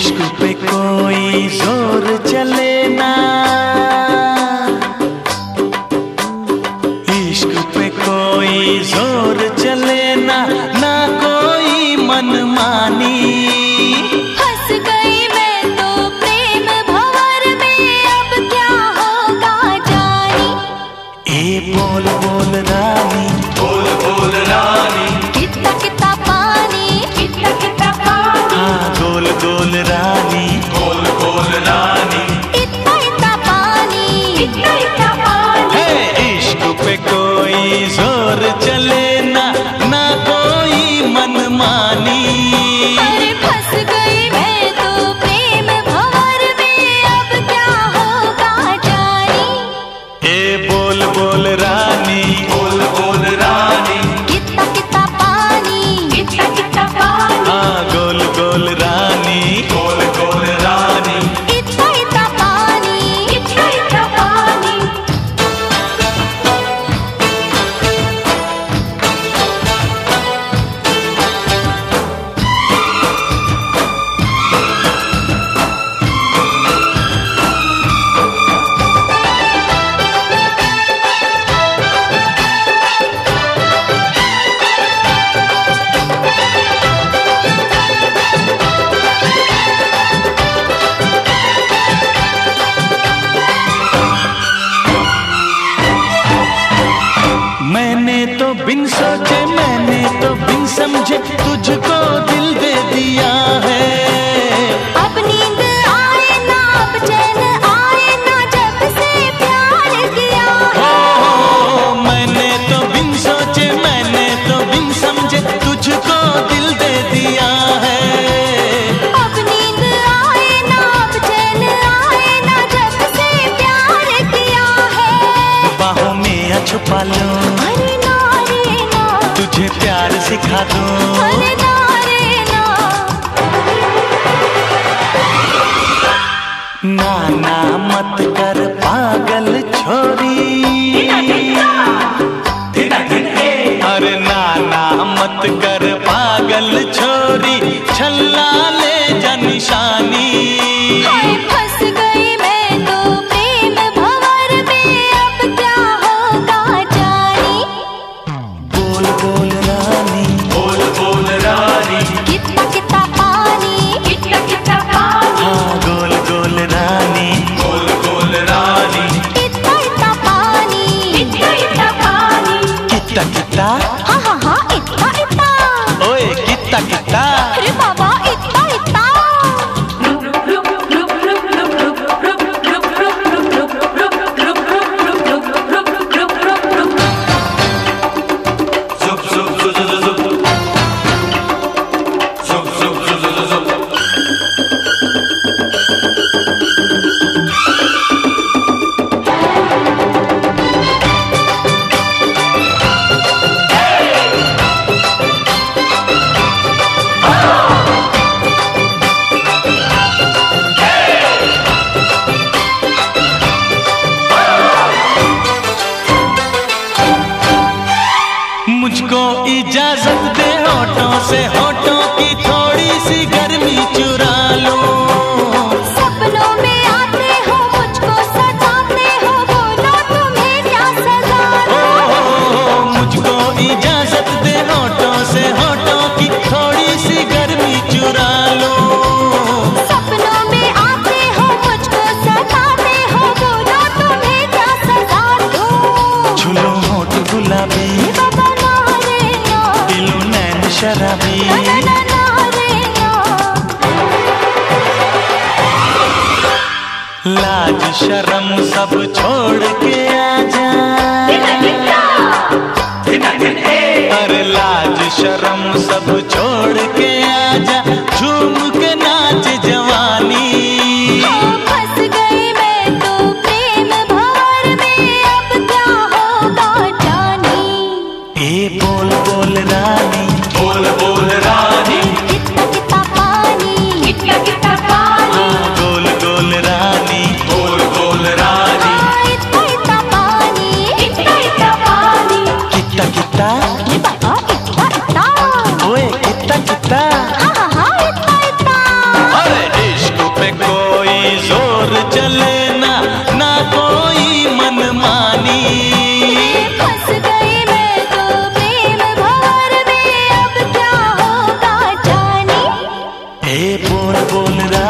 इश्क पे कोई जोर चले ना, इश्क पे कोई जोर चले ना, ना कोई मनमानी। फंस गई मैं तो प्रेम भंवर में, अब क्या होगा जानी। ए बोल बोल रानी, बोल बोल रानी, कितना कितना पानी, कितना कितना पानी। हाँ गोल गोल रानी, गोल गोल रानी, इतना इतना पानी, इतना इतना पानी। है इश्क पे कोई जोर चले ना, ना कोई मनमानी। अरे फंस गई मैं तो प्रेम भंवर में, अब क्या होगा जानी। ए बोल बोल रानी, बोल बोल रानी, कितना कितना पानी, कितना कितना पानी। हाँ गोल गोल रानी, गोल गोल रानी, इतना इतना पानी, इतना इतना पानी। मैंने तो बिन सोचे, मैंने तो बिन समझे तुझको दिल दे दिया है। अब नींद आए ना, अब चैन आए ना, जब से प्यार किया है। ओ, मैंने तो बिन सोचे, मैंने तो बिन समझे तुझको दिल दे दिया है। अब नींद आए ना, अब चैन आए ना, जब से प्यार किया है। बाहों में छुपा लूं, अरे ना रे ना, तुझे प्यार सिखा दूं। अरे ना रे ना। नाना मत कर पागल छोरी, अरे नाना मत कर पागल छोरी, छल्ला ले जा निशानी। हाय फंस गई मैं तो प्रेम भंवर में, अब क्या होगा जानी। बोल बोल रानी, बोल बोल रानी, कितना कितना पानी, कितना कितना पानी। हाँ गोल गोल रानी, गोल गोल रानी, इतना इतना पानी, इतना इतना पानी। कितना कितना, हाँ हाँ हाँ इतना इतना। ओए कितना कितना, अरे बाबा इतना इतना। मुझको इजाजत दे होठों से होठों की थोड़ी सी गर्मी चुरा लो। सपनों में आते हो, मुझको सताते हो, बोलो तुम्हें क्या सजा दूं। मुझको इजाजत दे होठों से होठों की थोड़ी सी गर्मी चुरा लो। सपनों में आते हो, मुझको सताते हो, बोलो तुम्हें क्या सजा दूं। झूलो होठ गुलाबी, बाबा ना रे ना, दिलो नैन शराबी। ना ना ना ना रे ना। लाज शर्म सब छोड़ के आजा, अरे लाज शर्म सब छोड़ के आजा, झूम के नाच जवानी। फंस गई मैं तो प्रेम भंवर में, अब क्या होगा जानी। ए बोल बोल रानी, बोल बोल रानी, कितना कितना पानी, कितना कितना पानी। हाँ गोल गोल रानी, गोल गोल रानी, हाँ इतना इतना पानी, इतना इतना पानी। कितना कितना, ये बाबा इतना इतना। ओए कितना कितना। ए बोल बोल